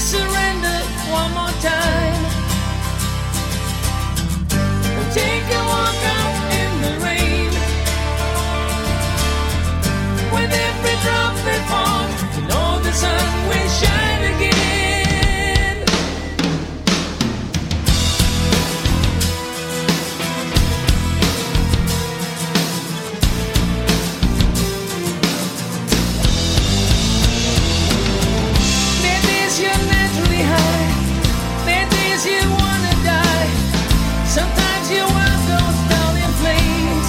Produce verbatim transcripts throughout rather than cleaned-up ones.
surrender one more time. Take a walk out in the rain. With every drop that falls, you know the sun will shine again. There days you're naturally high, there days you wanna die. Sometimes your world goes down in flames.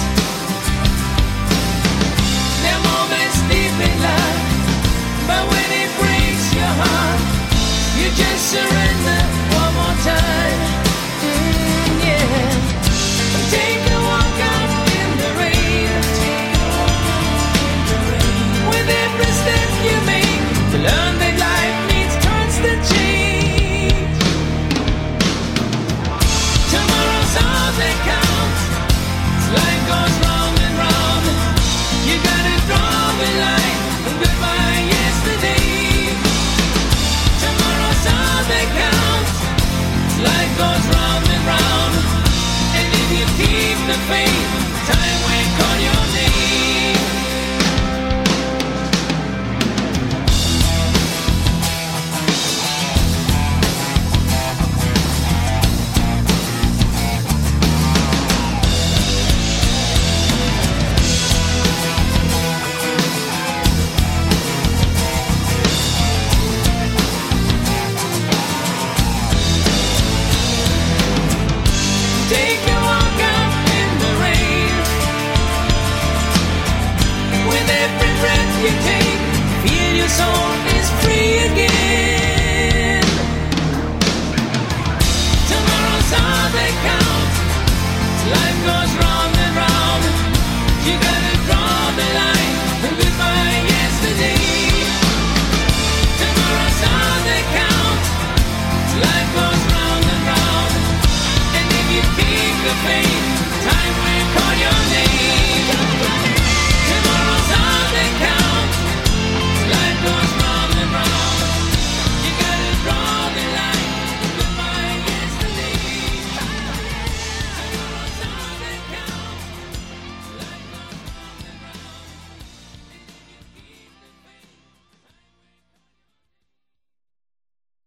There are moments deep in life, but when it breaks your heart, you just surrender one more time. Mm, yeah. Take a walk out in the rain. With every step you make, to learn that life needs constant change. Tomorrow's all that counts. Life goes round and round. You gotta draw the line and goodbye yesterday. Tomorrow's all that counts. Life goes round and round. And if you keep the faith,